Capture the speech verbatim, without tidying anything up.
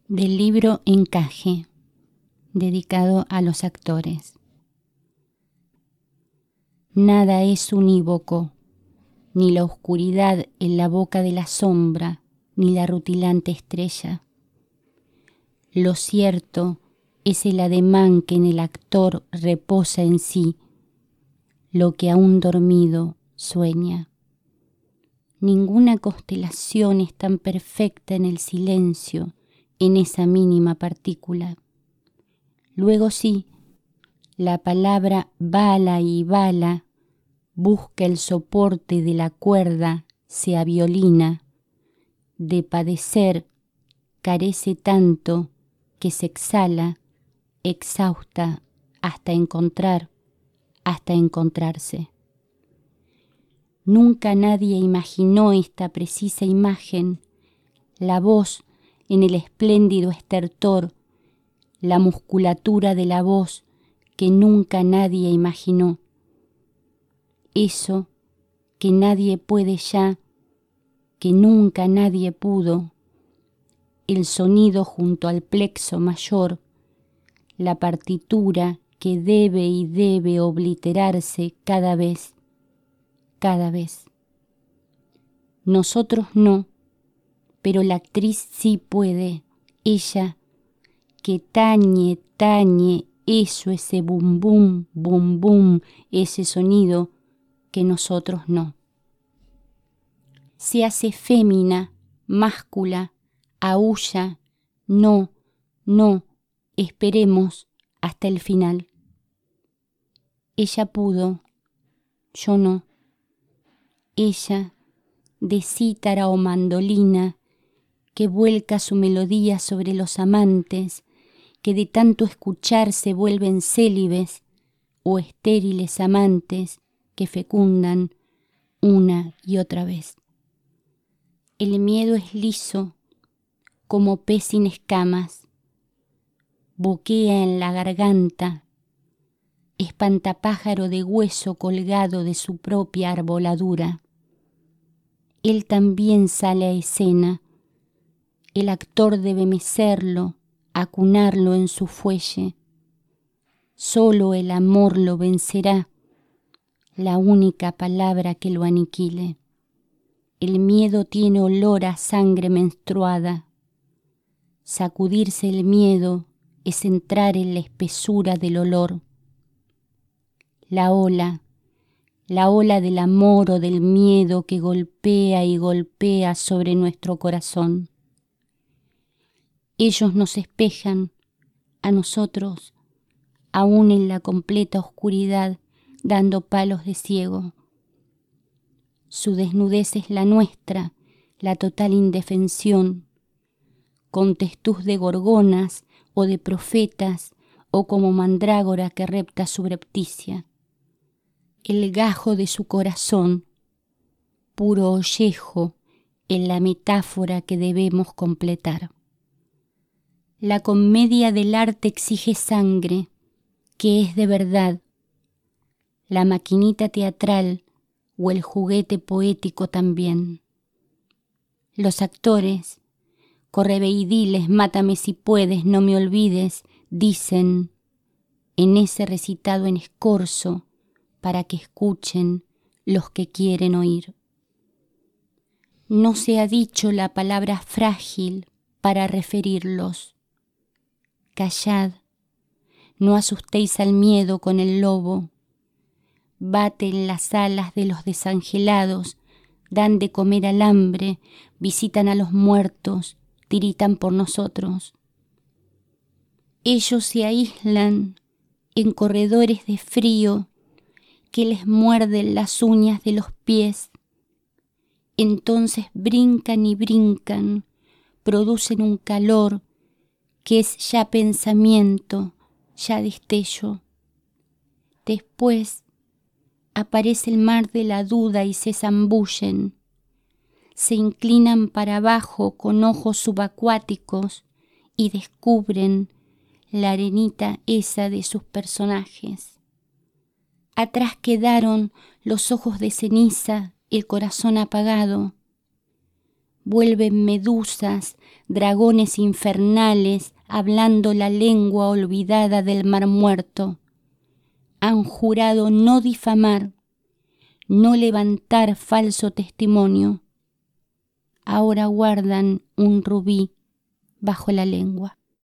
Del libro Encaje, dedicado a los actores. Nada es unívoco, ni la oscuridad en la boca de la sombra, ni la rutilante estrella. Lo cierto es el ademán que en el actor reposa en sí, lo que aún dormido sueña. Ninguna constelación es tan perfecta en el silencio, en esa mínima partícula. Luego sí, la palabra bala y bala busca el soporte de la cuerda, se aviolina. De padecer carece tanto que se exhala, exhausta, hasta encontrar, hasta encontrarse. Nunca nadie imaginó esta precisa imagen, la voz en el espléndido estertor, la musculatura de la voz que nunca nadie imaginó. Eso que nadie puede ya, que nunca nadie pudo, el sonido junto al plexo mayor, la partitura que debe y debe obliterarse cada vez, cada vez. Nosotros no, pero la actriz sí puede, ella, que tañe, tañe, eso, ese bum bum, bum bum, ese sonido que nosotros no. Se hace fémina, máscula, aúlla, no, no, esperemos hasta el final. Ella pudo, yo no. Ella, de cítara o mandolina, que vuelca su melodía sobre los amantes, que de tanto escuchar se vuelven célibes o estériles amantes que fecundan una y otra vez. El miedo es liso como pez sin escamas, boquea en la garganta, espantapájaro de hueso colgado de su propia arboladura. Él también sale a escena, el actor debe mecerlo, acunarlo en su fuelle. Solo el amor lo vencerá, la única palabra que lo aniquile. El miedo tiene olor a sangre menstruada. Sacudirse el miedo es entrar en la espesura del olor. La ola, la ola del amor o del miedo que golpea y golpea sobre nuestro corazón. Ellos nos espejan, a nosotros, aún en la completa oscuridad, dando palos de ciego. Su desnudez es la nuestra, la total indefensión, con testuz de gorgonas o de profetas o como mandrágora que repta subrepticia. El gajo de su corazón, puro ollejo en la metáfora que debemos completar. La comedia del arte exige sangre, que es de verdad. La maquinita teatral o el juguete poético también. Los actores, correveidiles, mátame si puedes, no me olvides, dicen en ese recitado en escorzo para que escuchen los que quieren oír. No se ha dicho la palabra frágil para referirlos. Callad, no asustéis al miedo con el lobo. Baten las alas de los desangelados, dan de comer al hambre, visitan a los muertos, tiritan por nosotros. Ellos se aíslan en corredores de frío que les muerden las uñas de los pies. Entonces brincan y brincan, producen un calor que es ya pensamiento, ya destello. Después aparece el mar de la duda y se zambullen, se inclinan para abajo con ojos subacuáticos y descubren la arenita esa de sus personajes. Atrás quedaron los ojos de ceniza, el corazón apagado. vuelven medusas, dragones infernales, hablando la lengua olvidada del mar muerto. Han jurado no difamar, no levantar falso testimonio. Ahora guardan un rubí bajo la lengua.